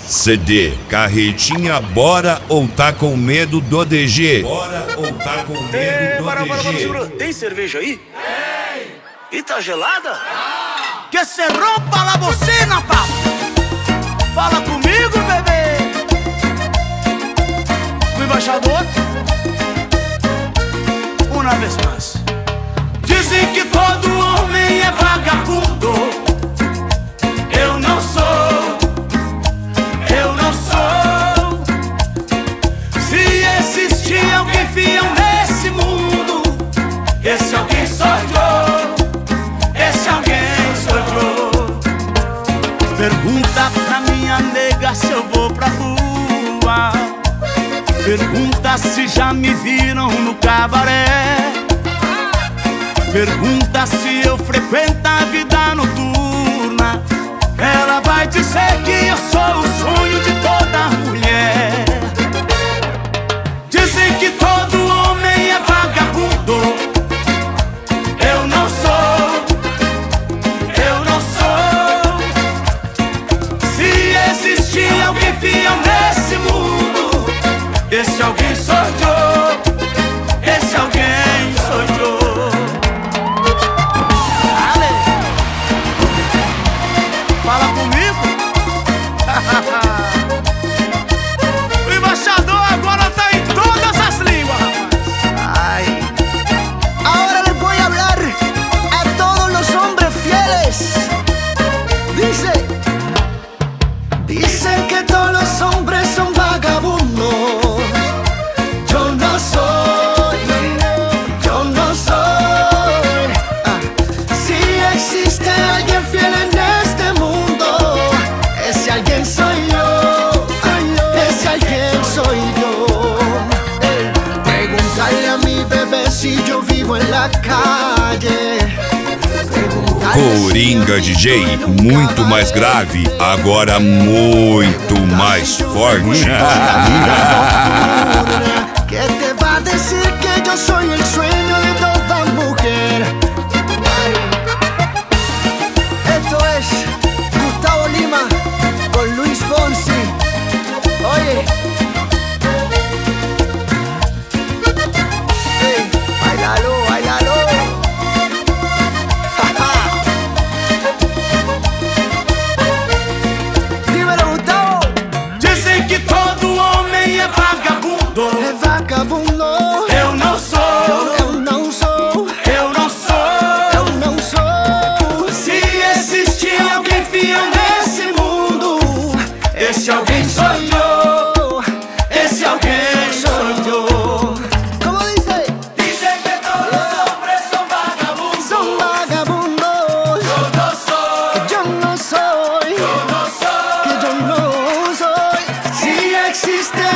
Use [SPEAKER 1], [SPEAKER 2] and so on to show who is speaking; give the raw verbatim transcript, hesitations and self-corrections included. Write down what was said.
[SPEAKER 1] C D, Carretinha, bora ou tá com medo do D G? Bora ou tá com medo
[SPEAKER 2] Ei,
[SPEAKER 1] do
[SPEAKER 2] para, para, para,
[SPEAKER 1] D G?
[SPEAKER 2] segura. Tem cerveja aí? Tem. E tá gelada?
[SPEAKER 3] Que se rompa la bocina, papo. Fala comigo, bebê. O embaixador, uma vez mais. Dizem que todo homem é vagabundo. Eu não sou, eu não sou. Se existir alguém fiel nesse mundo, esse alguém sou eu. Esse alguém sou eu. Pergunta pra minha nega se eu vou pra rua. Pergunta se já me viram no cabaré. Pergunta se eu frequento a vida noturna. Ela vai dizer que eu sou o sonho de toda mulher. Dizem que todo homem é vagabundo. Eu não sou, eu não sou. Se existir alguém fiel nesse mundo, esse alguém sou eu. Esse alguém sou eu. Fala comigo. O embaixador agora tá em todas as línguas, rapaz.
[SPEAKER 4] Ay. Ahora les voy a hablar a todos los hombres fieles. Dice, dicen que todos los hombres son vagabundos. Yo no soy, yo no soy. Ah. Si existe alguien fiel en este mundo, ese alguien soy yo. Ese alguien soy yo. Ey, pregúntale a mi bebé si yo vivo en la calle. Pregúntale
[SPEAKER 1] Coringa
[SPEAKER 4] si
[SPEAKER 1] D J,
[SPEAKER 4] yo vivo en un
[SPEAKER 1] muito mais grave, agora muito mais forte.
[SPEAKER 4] ¿Qué te va a decir que yo soy el sueño de toda mujer? Ay. Esto es Gustavo Lima con Luis Fonsi. Oye. Hey, bailalo, bailalo. Ja, ja. Dímelo, Gustavo.
[SPEAKER 3] Dizem que todo homem é vagabundo.
[SPEAKER 4] Es vagabundo.
[SPEAKER 3] Eu não sou,
[SPEAKER 4] Eu não sou.
[SPEAKER 3] eu não sou.
[SPEAKER 4] Eu não sou.
[SPEAKER 3] Se existir alguém fiel nesse mundo, esse alguém sou eu. Esse alguém sou eu.
[SPEAKER 4] ¿Cómo dice?
[SPEAKER 3] Dizem que todos os hombres são vagabundos.
[SPEAKER 4] Son vagabundos.
[SPEAKER 3] Eu não sou,
[SPEAKER 4] Yo no soy.
[SPEAKER 3] eu não sou.
[SPEAKER 4] Que yo no soy.
[SPEAKER 3] Se existe